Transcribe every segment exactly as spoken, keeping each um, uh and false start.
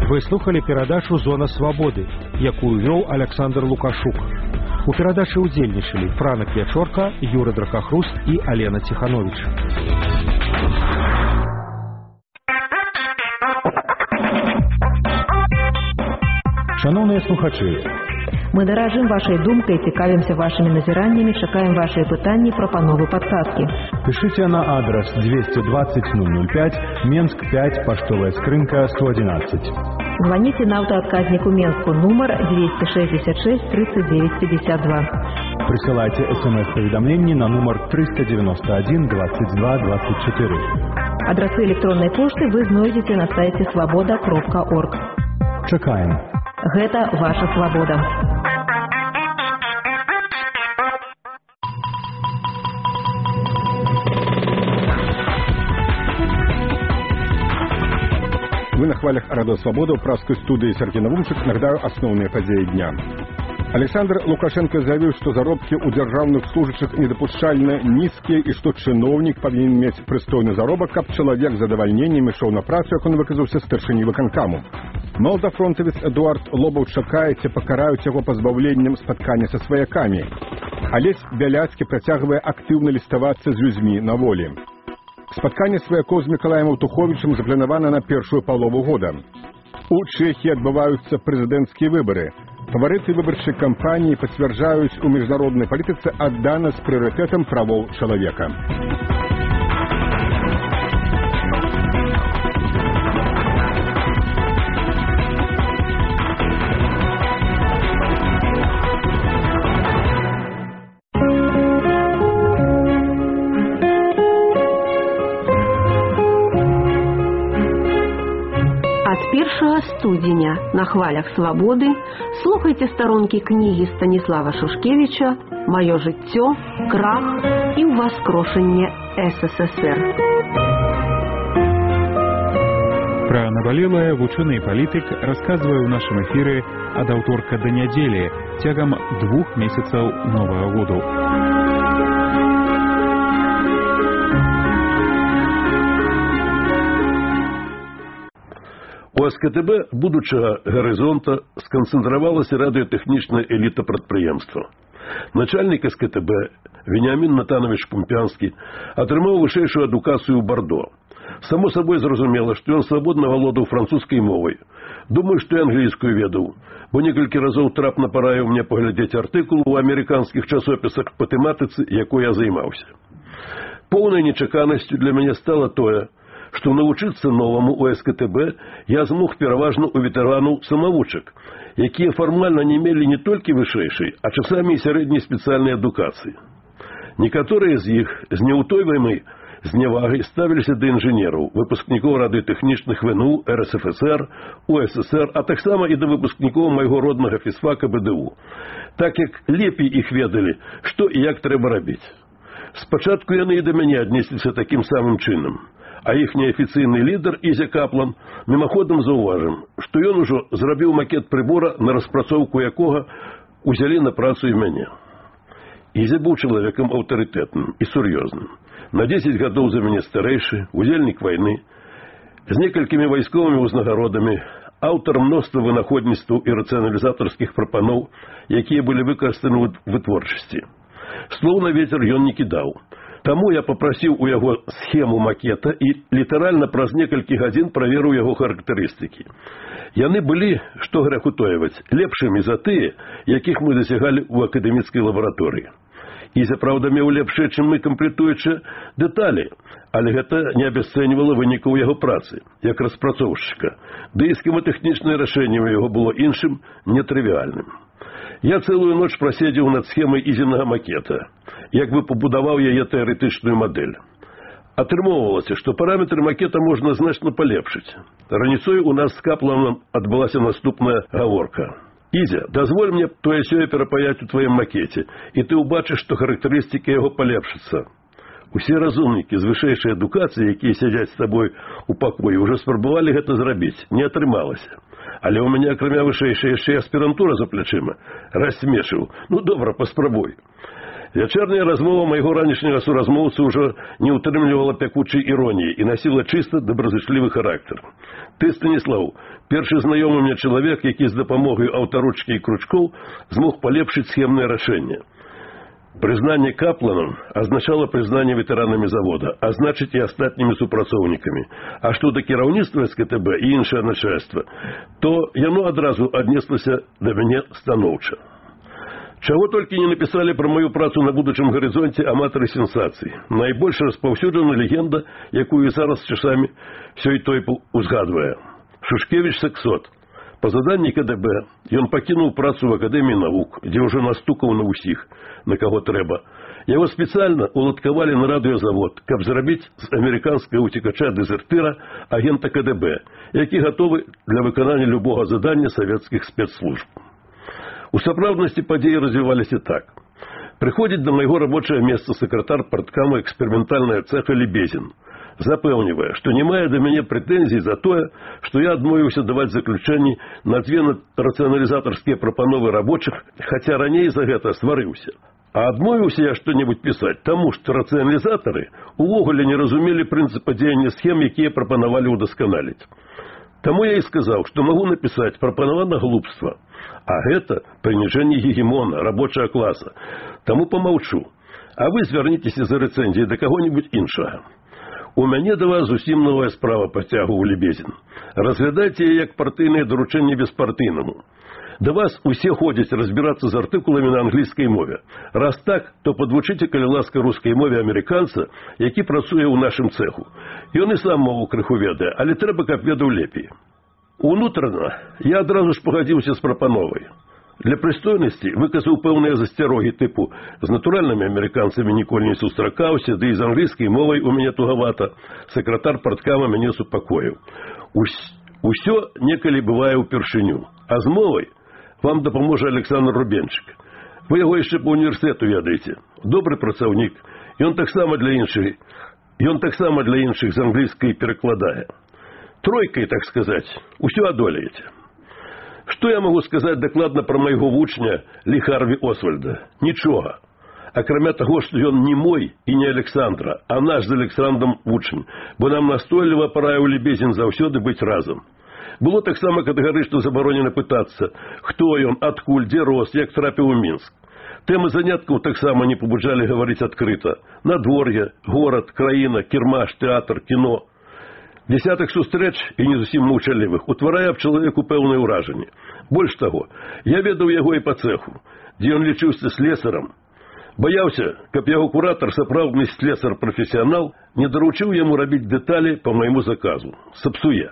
Вы слухали перадачу «Зона свабоды», якую вёў Александр Лукашук. У перадачы ўдзельнічалі Франак Ячорка, Юра Дракахруст і Алена Ціханович. Шановныя слухачы, мы даражым вашай думкай, цікавімся вашымі назіраннямі, чакаем вашыя пытанні, прапановы, падказкі. Пишите на адрес двести двадцать ноль ноль пять, Менск пять, поштовая скрынка сто одиннадцать. Звоните на автоотказнику Менску, номер двести шестьдесят шесть тридцать девять пятьдесят два. Присылайте смс-поведомления на номер триста девяносто один двадцать два двадцать четыре. Адресы электронной почты вы знойдете на сайте свобода кропка орг. Чакаем. Гэта ваша свобода. Вы на хвалях Радио Свобода в праской студии Сергей Навумчик. Нагадаю основные подеи дня. Александр Лукашенко заявил, что заработки у державных служащих недопущально низкие и что чиновник повинен иметь пристойный заработок, как человек с задовольнением шел на працу, как он выказался старшині виконкому. Молодофронтовец Эдуард Лобов чакається, покарают его позбавлением споткания со свояками. Олесь Бяляцкий протягивая активно листоваться с людьми на воле. Спатканне сваякоў з Мікалаем Аўтуховічам запланавана на першую палову года. У Чэхіі адбываюцца прэзідэнцкія выбары. Фаварыты выбарчай кампаніі пацвярджаюць у міжнароднай палітыцы адданасць прыярытэтам правоў чалавека. першага студзеня на хвалях свабоды слухайце старонкі кнігі Станіслава Шушкевіча «Маё жыццё, крах і ўваскрошанне СССР». Пра набалелае вучоны і палітык расказвае ў нашым эфіры ад аўторка да нядзелі цягам двух месяцаў новага году. У СКТБ будучага гарызонта сканцэнтравалася радыётэхнічная эліта прадпрыемства. Начальнік СКТБ Вениамин Натанович Пумпянскі атрымаў вышэйшую адукацыю ў Бардо. Само сабой зразумела, што ён свабодна валодаў французскай мовай. Думаю, што і англійскую ведаў, бо некалькі разоў трапна параіў мне паглядзець артыкул у амерыканскіх часопісах па тэматыцы, якой я займаўся. Поўнай нечаканасцю для мяне стала тое, што навучыцца новаму у СКТБ я змог пераважна у ветэранаў самавучак, якія фармальна не мелі не толькі вышэйшай, а часамі і сярэдняй спецыяльнай адукацыі. Некаторыя з іх з няўтойваемай знявагай ставіліся да інжынераў, выпускнікоў радыётэхнічных ВНУ, РСФСР, УССР, а таксама і да выпускнікоў майго роднага фізфака БДУ, так як лепей іх ведалі, што і як трэба рабіць. Спачатку яны і да мяне аднесліся такім самым чынам. А іхні афіцыйны лідар Ізя Каплан мімаходам заўважым, што ён ужо зрабіў макет прыбора, на распрацоўку якога узялі на працу і мяне. Ізя быў чалавекам аўтарытэтным і сур'ёзным. На дзесяць гадоў за мяне старэйшы, удзельнік вайны, з некалькімі вайсковымі ўзнагародамі, аўтар мноства вынаходніцтваў і рацыяналізатарскіх прапаноў, якія былі выкарыстаны ў вытворчасці. Слоў на вецер ён не кідаў. Таму я папрасіў у яго схему макета і літаральна праз некалькі гадзін праверыў яго характарыстыкі. Яны былі, што грэх утойваць, лепшымі за тыя, якіх мы дасягалі ў акадэміцкай лабараторыі. Ізя, праўда, меў лепшыя, чым мы, камплектуючы дэталі, але гэта не абясцэньвала вынікаў яго працы, як распрацоўшчыка, ды і схематэхнічнае рашэнне ў яго было іншым, нетрывіальным. Я цэлую ноч праседзеў над схемай ізінага макета, як бы пабудаваў яе тэарэтычную мадэль. Атрымоўвалася, што параметры макета можна значна палепшыць. Раніцой у нас з Капланом адбылася наступная гаворка. «Ізя, дазволь мне тое-сёе перапаяць у тваім макеце, і ты ўбачыш, што характарыстыкі яго палепшацца». Усе разумнікі з вышэйшай адукацыі, якія сядзяць з табой у пакоі, ўжо спрабавалі гэта зрабіць. Не атрымалася. Але ў мяне, акрамя вышэйшай, яшчэ і аспірантура за плячыма. Рассмешыў. Ну, добра, паспрабуй. Вячэрняя размова майго ранішняга суразмоўцы ўжо не ўтрымлівала пякучай іроніі і насіла чыста добразычлівы характар. Ты, Станіслаў, першы знаёмы мне чалавек, які з дапамогай аўтаручкі і кручкоў змог палепшыць схемнае рашэнне. Прызнанне Капланам азначала прызнанне ветэранамі завода, а значыць і астатнімі супрацоўнікамі. А што да кіраўніцтва эс ка тэ бэ і іншае начальства, то яно адразу аднеслася да мяне станоўча. Чаго толькі не напісалі пра маю працу на будучым гарызонце аматары сенсацый. Найбольш распаўсюджана легенда, якую зараз часамі сёй той узгадвае. Шушкевіч сексот. Па заданні ка дэ бэ ён пакінуў працу в Акадэміі навук, дзе ўжо настукаў на ўсіх, на каго трэба. Яго спецыяльна уладкавалі на радыёзавод, каб зрабіць з амерыканскага уцекача-дэзертыра агента ка дэ бэ, які гатовы для выканання любога задання савецкіх спецслужб. У сапраўднасці падзеі развіваліся так. Прыходзіць да майго рабочае месца сакратар парткама эксперыментальная цэха Лебезін, запэўнівае, што не мае да мяне прэтэнзій за тое, што я адмовіўся даваць заключэнні на дзве рацыяналізатарскія прапановы рабочых, хаця раней за гэта сварыўся. А адмовіўся я што-небудзь пісаць, таму што рацыяналізатары увогуле не разумелі прынцыпа дзеяння схем, якія прапанавалі ўдасканаліць. Таму я і сказаў, што магу напісаць прапанавана глупства, а гэта прыніжэнне гегемона, рабочага класа. Таму помаўчу, а вы звярніцеся за рэцэнзіяй да каго-небудзь іншага. У мяне да вас зусім новая справа, пацягваў Лебезін. Разглядайце яе як партыйнае даручэнне беспартыйнаму. Да вас усе ходзяць разбірацца з артыкуламі на англійскай мове. Раз так, то падвучыце, калі ласка, рускай мове амерыканца, які працуе ў нашым цэху. Ён і сам мову крыху ведае, але трэба, каб ведаў лепей. Унутрана я адразу ж пагадзіўся з прапановай. Для прыстойнасці выказаў пэўныя засцярогі тыпу «З натуральнымі амерыканцамі ніколі не сустракаўся, ды і з англійскай мовай у мяне тугавата». Сакратар парткама мяне супакоіў. Усё некалі бывае ўпершыню, а з мовай вам дапаможа Александр Рубенчык. Вы яго яшчэ па універсітэту ведаеце. Добры працаўнік. Ён таксама для іншых, ён таксама для іншых з англійскай перакладае. Тройкай, так сказаць, усё адолееце. Што я магу сказаць дакладна пра майго вучня Лі Харві Освальда? Нічога. Акрамя таго, што ён не мой і не Александра, а наш з Александром вучань, бо нам настойліва параіў Лебезін заўсёды быць разам. Было таксама катэгарычна забаронена пытацца, хто ён, адкуль, дзе рос, як трапіў у Мінск. Тэмы заняткаў таксама не пабуджалі гаварыць адкрыта. Надвор'е, горад, краіна, кірмаш, тэатр, кіно. Десятак сустрэч, і не зусім маўчалівых, утварае аб чалавеку пэўнае ўражанне. Больш таго, я ведаў яго і па цэху, дзе ён лічыўся слесарам. Баяўся, каб яго куратар, сапраўдны слесар-прафесіянал, не даручыў яму рабіць дэталі па майму заказу. Сапсуе.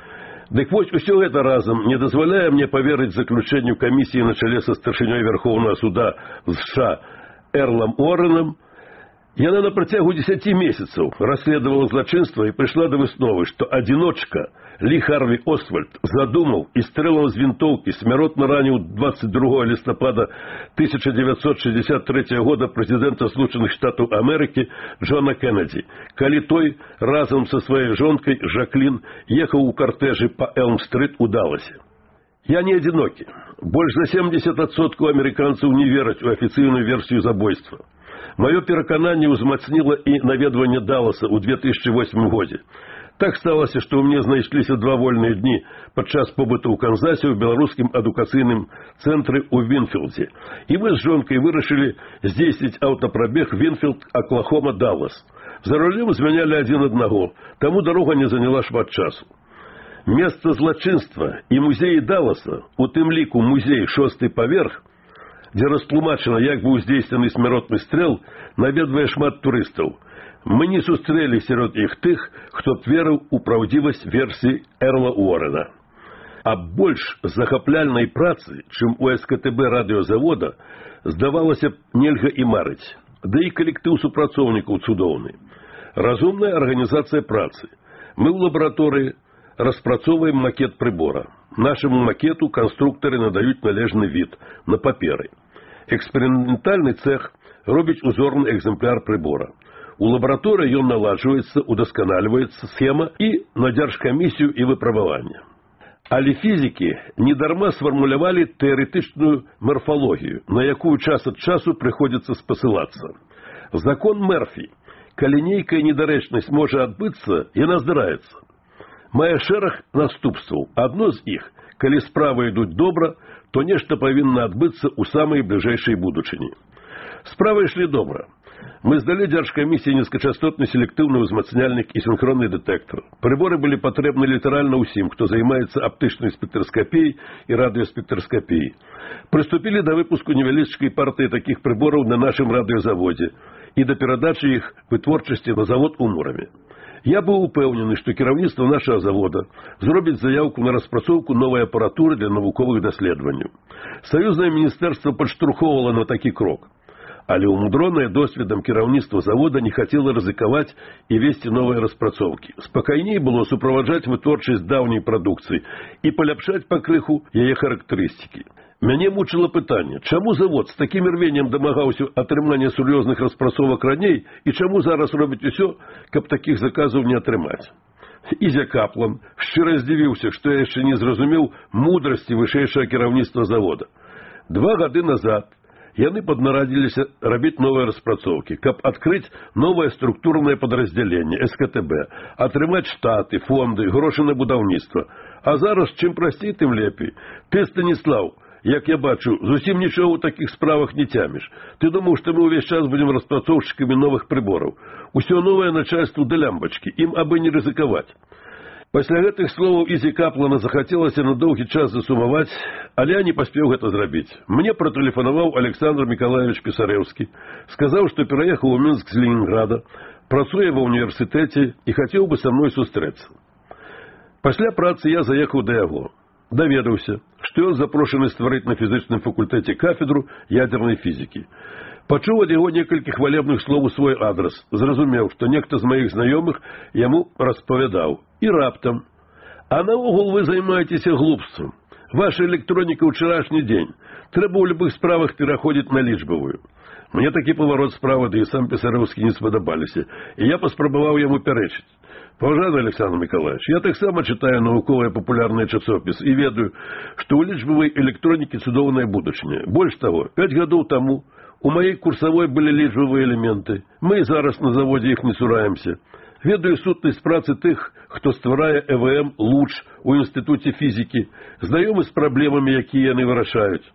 Дык вось усё гэта разам не дазваляе мне паверыць заключэнню камісіі на чале са старшынёй Вярхоўнага суда з США Эрлам Уорренам. Яна на працягу дзесяці месяцаў расследавала злачынства і прыйшла да высновы, што адзіночка Лі Харві Освальд задумаў і стрэлам з вінтоўкі смяротна раніў двадцать другого лістапада тысяча девятьсот шестьдесят третьего года прэзідэнта Злучаных Штатаў Амерыкі Джона Кеннеді, калі той разам са сваёй жонкай Жаклін ехаў у картэжы па Элм-стрыт у Даласе. Я не адзінокі. Больш за семьдесят адсоткаў амерыканцаў не вераць у афіцыйную версію забойства. Маё перакананне ўзмацніла і наведванне Даласа ў две тысячи восьмым годзе. Так сталася, што ў мне знайшліся два вольныя дні падчас побыту ў Канзасе ў беларускім адукацыйным цэнтры ў Вінфілдзе. І мы з жонкай вырашылі здзейсніць аўтапрабег Вінфілд-Аклахома-Даллас. За рулем змянялі адзін аднаго, таму дарога не заняла шмат часу. Месца злачынства і музеі Далласа, у тым ліку музей «Шосты паверх», дзе растлумачана, як быў здзейснены смяротны стрэл, наведвае шмат турыстаў. Мы не сустрэлі сярод іх тых, хто б верыў у праўдзівасць версіі Эрла Уоррена. А больш захапляльнай працы, чым у эс ка тэ бэ радыёзавода, здавалася б, нельга і марыць. Да і калектыў супрацоўнікаў цудоўны. Разумная арганізацыя працы. Мы ў лабараторыі распрацоўваем макет прыбора. Нашаму макету канструктары надаюць належны від на паперы. Эксперыментальны цэх робіць узорны экземпляр прыбора. У лабараторыі ён наладжваецца, удасканальваецца схема і на дзяржкамісію і выпрабаванне. Але фізікі недарма сфармулявалі тэарэтычную марфалогію, на якую час ад часу прыходзіцца спасылацца. Закон Мерфі. Калі нейкая недарэчнасць можа адбыцца, яна здараецца. Мае шэраг наступстваў. Адно з іх, калі справы ідуць добра, то нешта павінна адбыцца ў самай бліжэйшай будучыні. Справы ішлі добра. Мы здалі дзяржкамісіі нізкачастотны селектыўны ўзмацняльнік і сінхронны дэтэктар. Прыборы былі патрэбны літаральна ўсім, хто займаецца аптычнай спектраскапіяй і радыёспектраскапіяй. Прыступілі да выпуску невялічкай партыі такіх прыбораў на нашым радыёзаводзе і да перадачы іх вытворчасці на завод у Мураме. Я быў упэўнены, што кіраўніцтва нашага завода зробіць заяўку на распрацоўку новай апаратуры для навуковых даследаванняў. Саюзнае міністэрства падштурхоўвала на такі крок. Але умудронае досведам кіраўніцтва завода не хацела рызыкаваць і весці новыя распрацоўкі. Спакайней было суправаджаць вытворчасць даўняй прадукцыі і паляпшаць пакрыху яе характарыстыкі. Мяне мучыла пытанне, чаму завод з такім ірвеннем дамагаўся атрымання сур'ёзных распрацовак раней і чаму зараз робіць усё, каб такіх заказаў не атрымаць. Ізя Каплан шчыра здзівіўся, што я яшчэ не зразумеў мудрасці вышэйшага кіраўніцтва завода. Два гады назад яны паднарадзіліся рабіць новыя распрацоўкі, каб адкрыць новае структурнае падраздзяленне эс ка тэ бэ, атрымаць штаты, фонды, грошы на будаўніцтва. А зараз чым прасцей, тым лепей. Ты, Станіслаў, як я бачу, зусім нічого ў такіх справах не цяміш. Ты думаў, што мы ўвесь час будзем распрацоўшчыкамі новых прыбораў. Усё новае начальству да лямбачкі, ім абы не рызыкаваць. Пасля гэтых словаў Ізі Каплана захацелася на доўгі час засумаваць, але я не паспеў гэта зрабіць. Мне пратэлефанаваў Александр Миколаевич Пісарэўскі, сказаў, што пераехаў у Мінск з Ленінграда, працуе ва ўніверсітэце і хацеў бы са мной сустрэцца. Пасля працы я заехаў да яго. Даведаўся, што ён запрошаны стварыць на фізычным факультэце кафедру ядзернай фізікі. Пачуў ад яго некалькі хвалебных слоў у свой адрас, зразумеў, што нехта з маіх знаёмых яму распавядаў. І раптам: «А наогул вы займаецеся глупствам. Ваша электроніка ўчарашні дзень. Трэба ў любых справах пераходзіць на лічбавую». Мне такі паварот справы, да і сам Пісарэўскі не спадабаліся, і я паспрабаваў яму пярэчыць. Паважаны Александр Миколаевич, я таксама чытаю навуковыя папулярныя часопісы і ведаю, што ў лічбавай электронікі цудоўная будучыня. Больш таго, пяць гадоў таму у маёй курсавой былі лічбавыя элементы. Мы і зараз на заводзе іх не цураемся. Ведаю сутнасць працы тых, хто стварае э вэ эм «Луч» у інстытуце фізікі, знаёмы з праблемамі, якія яны вырашаюць.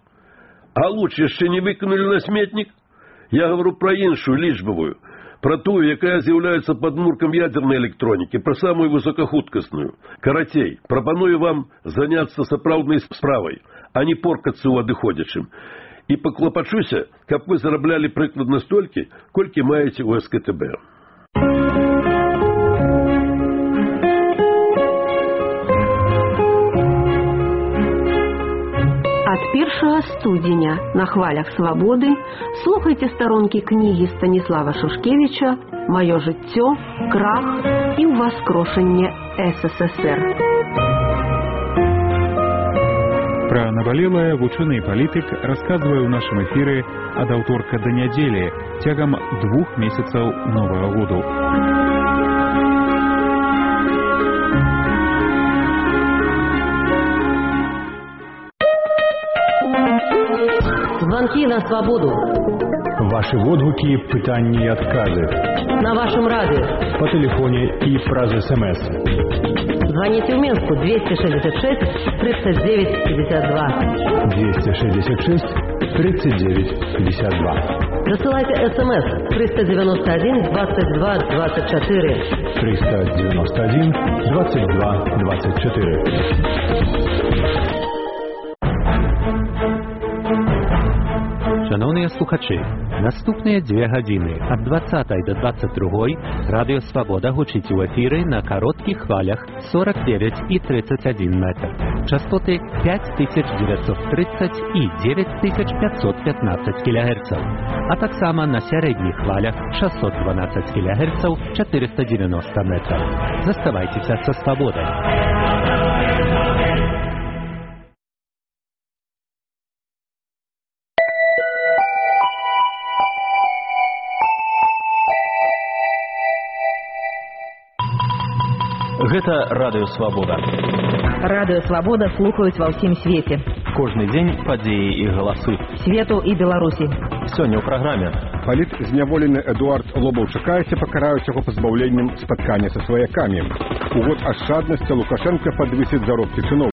А «Луч» яшчэ не выкінулі на сметнік? Я гавару пра іншую лічбавую, пра тую, якая з'яўляецца падмуркам ядзернай электронікі, пра самую высокахуткасную. Карацей, прапаную вам заняцца сапраўднай справай, а не поркацца ў адыходзячым. І паклапачуся, каб вы зараблялі прыкладна столькі, колькі маеце ў эс ка тэ бэ. Ад першага студзеня на хвалях свабоды слухайце старонкі кнігі Станіслава Шушкевіча «Маё жыццё, крах і ўваскрошанне эс эс эс эр». Пра набалелае вучоны і палітык расказвае ў нашым эфіры ад аўторка да нядзелі цягам двух месяцаў новага году. Звонки на свободу. Ваши водгуки, пытанні і адказы. На вашем радио. По телефоне и праз СМС. Звоните в Минску двести шестьдесят шесть тридцать девять пятьдесят два. двести шестьдесят шесть тридцать девять пятьдесят два. Засылайте СМС триста девяносто один двадцать два двадцать четыре. триста девяносто один двадцать два двадцать четыре. Шановні слухачі, наступні дві години від двадцятої до двадцять другої Радіо Свобода гучить у ефірі на коротких хвалях сорок дев'ять і тридцять один метр. Частоти п'ять тисяч дев'ятсот тридцять і дев'ять тисяч п'ятсот п'ятнадцять кілогерців, а так само на середніх хвалях шістсот дванадцять кілогерців чотириста дев'яносто метрів. Заставайтеся со Свободой. Гэта Радыё Свабода. Радыё Свабода слухаюць ва ўсім свеце. Кожны дзень падзеі і галасы. Свету і Беларусі. Сёння ў праграме. Палітзняволены Эдуард Лобаўчыкаеце пакараюць яго пазбаўленнем спаткання са сваякамі. У год ашчаднасці Лукашенко падвысіць заробкі чыноўнікаў.